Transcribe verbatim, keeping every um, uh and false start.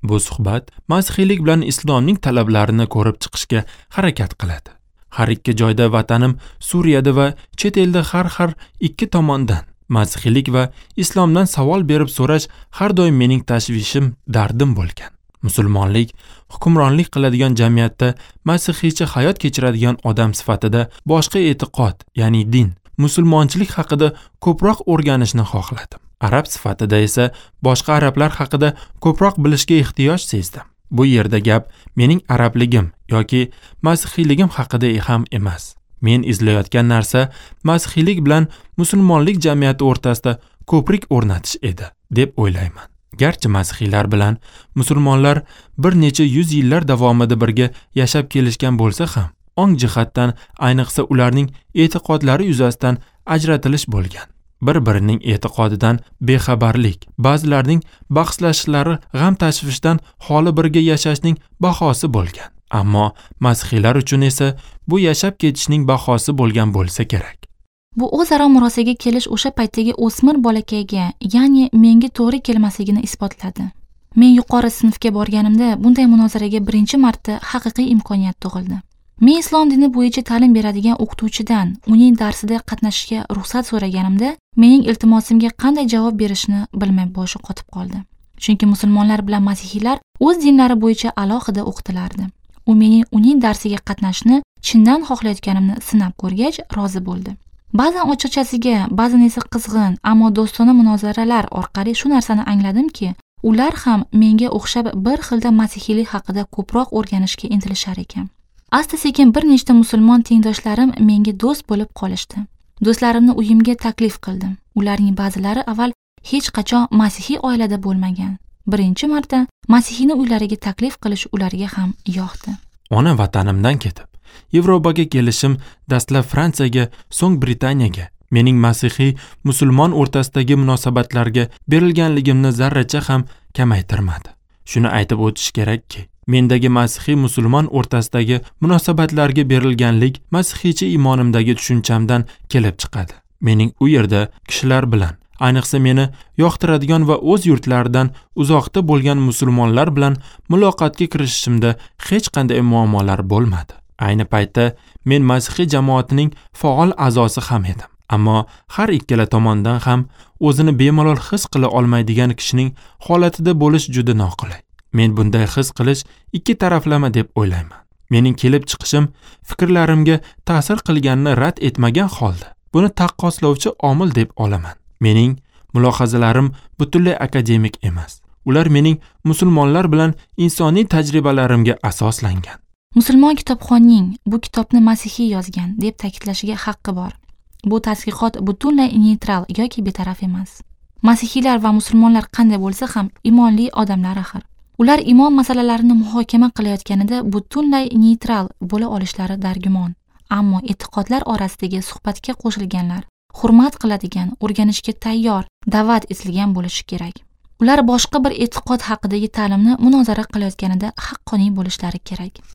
Bu suhbat masihiylik bilan islomning talablarini ko'rib chiqishga harakat qiladi. Har ikki joyda vatanim Suriyada va chet elda har har ikki tomondan masihiylik va islomdan savol berib so'rash har doim mening tashvishim, dardim bo'lgan. Musulmonlik hukmronlik qiladigan jamiyatda masihiycha hayot kechiradigan odam sifatida boshqa e'tiqod, ya'ni din, musulmonchilik haqida ko'proq o'rganishni xohladim. Arab sifatida esa boshqa arablar haqida ko'proq bilishga ehtiyoj sezdim. Bu yerda gap mening arabligim yoki masihiyligim haqida ham emas. Men izlayotgan narsa masihiylik bilan musulmonlik jamiyati o'rtasida ko'prik o'rnatish edi, deb o'ylayman. Garchi masihiylar bilan musulmonlar bir necha yuz yillar davomida birga yashab kelishgan bo'lsa ham, ong jihatdan, ayniqsa ularning e'tiqodlari yuzasidan ajratilish bo'lgan. Bir-birining e'tiqodidan bexabarlik, ba'zilarning bahslashlari g'am-tashvishdan xoli birga yashashning bahosi bo'lgan. Ammo masihiylar uchun esa bu yashab ketishning bahosi bo'lgan bo'lsa kerak. Bu o'zaro murosaga kelish o'sha paytdagi o'smir bolakayga, ya'ni menga to'g'ri kelmasligini isbotladi. Men yuqori sinfga borganimda bunday munozaraga birinchi marta haqiqiy imkoniyat tug'ildi. Men islom dini bo'yicha ta'lim beradigan o'qituvchidan uning darsida qatnashishga ruxsat so'raganimda, mening iltimosimga qanday javob berishni bilmay boshi qotib qoldi. Chunki musulmonlar bilan masihiylar o'z dinlari bo'yicha alohida o'qitilardi. U mening uning darsiga qatnashni chindan xohlayotganimni sinab ko'rgach, rozi bo'ldi. Ba'zan ochiqchasiga, ba'zan esa qizg'in, ammo do'stona munozaralar orqali shu narsani angladimki, ular ham menga o'xshab bir xilda masihiylik haqida ko'proq o'rganishga intilishar ekan. Asta-sekin bir nechta musulmon tengdoshlarim menga do'st bo'lib qolishdi. Do'stlarimni uyimga taklif qildim. Ularning ba'zilari avval hech qachon masihiy oilada bo'lmagan. Birinchi marta masihiyni uylariga taklif qilish ularga ham yoqdi. Ona vatanimdan ketib Yevropaga kelishim dastlab Fransiyaga, so'ng Britaniyaga, mening masihiy musulmon o'rtasidagi munosabatlarga berilganligimni zarracha ham kamaytirmadi. Shuni aytib o'tish kerakki, mendagi masihiy musulmon o'rtasidagi munosabatlarga berilganlik masihiycha iymonimdagi tushunchamdan kelib chiqadi. Mening u yerda kishilar bilan, ayniqsa meni yoqtiradigan va o'z yurtlaridan uzoqda bo'lgan musulmonlar bilan muloqotga kirishishimda hech qanday muammolar bo'lmadi. Ayni paytda men masihiy jamoatining faol a'zosi ham edim. Ammo har ikkala tomondan ham o'zini bemalol his qila olmaydigan kishining holatida bo'lish juda noqulay. Men bunday his qilish ikki taraflama deb o'ylayman. Mening kelib chiqishim fikrlarimga ta'sir qilganini rad etmagan holda, buni taqqoslovchi omil deb olaman. Mening mulohazalarim butunlay akademik emas. Ular mening musulmonlar bilan insoniy tajribalarimga asoslangan. Musulmon kitobxonning bu kitobni masihiy yozgan deb ta'kidlashiga haqqi bor. Bu tadqiqot butunlay neytral yoki betaraf emas. Masihiylar va musulmonlar qanday bo'lsa ham iymonli odamlar axir. Ular iymon masalalarini muhokama qilayotganida butunlay neytral bo'la olishlari dargumon. Ammo e'tiqodlar orasidagi suhbatga qo'shilganlar, hurmat qiladigan, o'rganishga tayyor, da'vat etilgan bo'lishi kerak. Ular boshqa bir e'tiqod haqidagi ta'limni munozara qilayotganida haqqoniy bo'lishlari kerak.